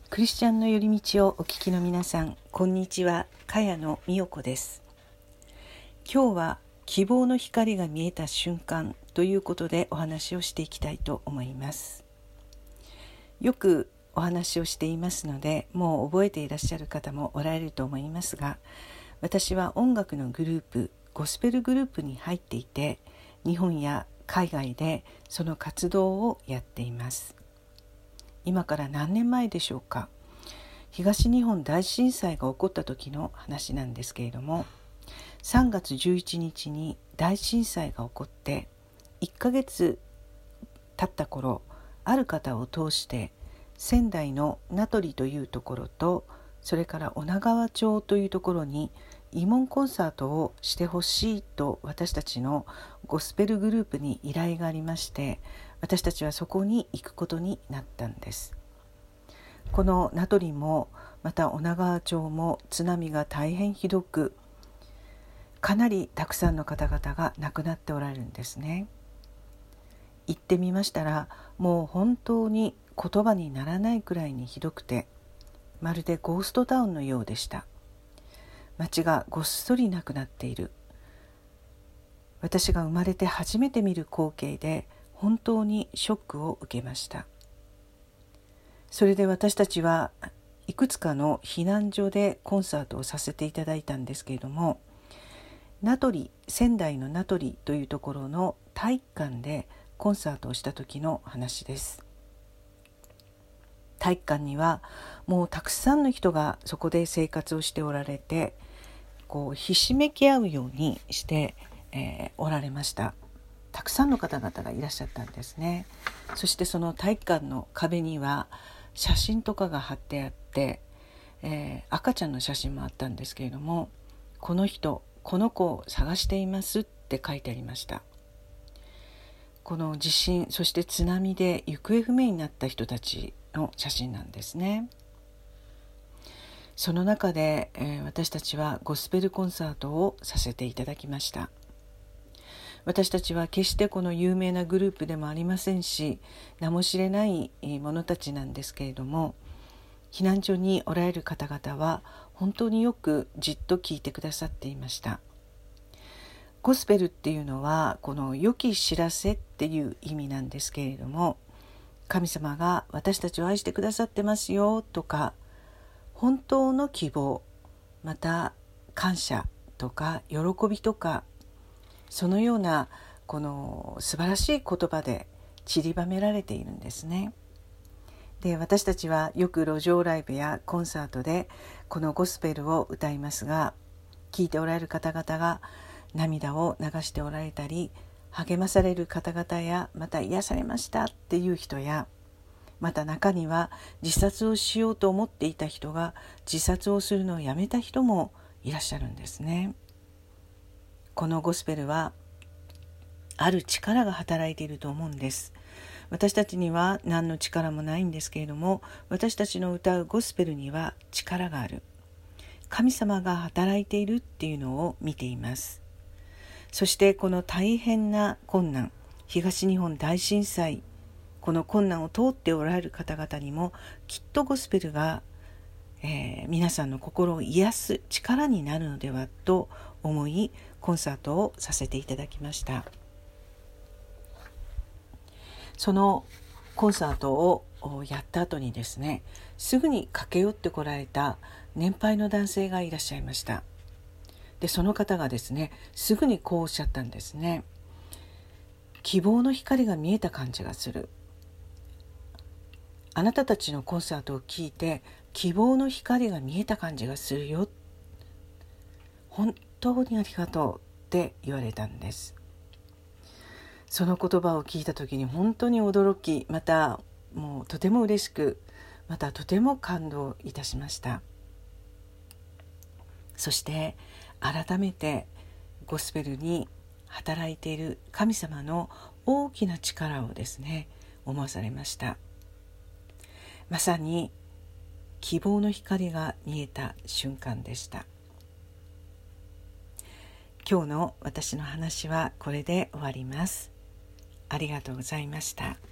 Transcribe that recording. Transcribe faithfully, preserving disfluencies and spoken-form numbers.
クリスチャンの寄り道をお聞きの皆さん、こんにちは。茅野美代子です。今日は希望の光が見えた瞬間ということでお話をしていきたいと思います。よくお話をしていますので、もう覚えていらっしゃる方もおられると思いますが、私は音楽のグループ、ゴスペルグループに入っていて、日本や海外でその活動をやっています。今から何年前でしょうか。東日本大震災が起こった時の話なんですけれども、さんがつじゅういちにちに大震災が起こっていっかげつ経った頃、ある方を通して仙台の名取というところと、それから女川町というところに慰問コンサートをしてほしいと私たちのゴスペルグループに依頼がありまして、私たちはそこに行くことになったんです。この名取もまた女川町も津波が大変ひどく、かなりたくさんの方々が亡くなっておられるんですね。行ってみましたら、もう本当に言葉にならないくらいにひどくて、まるでゴーストタウンのようでした。街がごっそりなくなっている。私が生まれて初めて見る光景で、本当にショックを受けました。それで私たちはいくつかの避難所でコンサートをさせていただいたんですけれども、名取、仙台の名取というところの体育館でコンサートをした時の話です。体育館にはもうたくさんの人がそこで生活をしておられて、こうひしめき合うようにして、えー、おられました。たくさんの方々がいらっしゃったんですね。そしてその体育館の壁には写真とかが貼ってあって、えー、赤ちゃんの写真もあったんですけれども、この人、この子を探していますって書いてありました。この地震、そして津波で行方不明になった人たちの写真なんですね。その中で、えー、私たちはゴスペルコンサートをさせていただきました。私たちは決してこの有名なグループでもありませんし、名も知れない者たちなんですけれども、避難所におられる方々は本当によくじっと聞いてくださっていました。ゴスペルっていうのはこの良き知らせっていう意味なんですけれども、神様が私たちを愛してくださってますよとか、本当の希望、また感謝とか喜びとか、そのようなこの素晴らしい言葉で散りばめられているんですね。で、私たちはよく路上ライブやコンサートでこのゴスペルを歌いますが、聞いておられる方々が涙を流しておられたり、励まされる方々や、また癒されましたっていう人や、また中には自殺をしようと思っていた人が自殺をするのをやめた人もいらっしゃるんですね。このゴスペルはある力が働いていると思うんです。私たちには何の力もないんですけれども、私たちの歌うゴスペルには力がある。神様が働いているっていうのを見ています。そしてこの大変な困難、東日本大震災、この困難を通っておられる方々にもきっとゴスペルが、えー、皆さんの心を癒す力になるのではと思い、コンサートをさせていただきました。そのコンサートをやった後にですね、すぐに駆け寄ってこられた年配の男性がいらっしゃいました。で、その方がですね、すぐにこうおっしゃったんですね。希望の光が見えた感じがする。あなたたちのコンサートを聞いて希望の光が見えた感じがするよ。本当にありがとうって言われたんです。その言葉を聞いた時に本当に驚き、またもうとても嬉しく、またとても感動いたしました。そして改めてゴスペルに働いている神様の大きな力をですね、思わされました。まさに希望の光が見えた瞬間でした。今日の私の話はこれで終わります。ありがとうございました。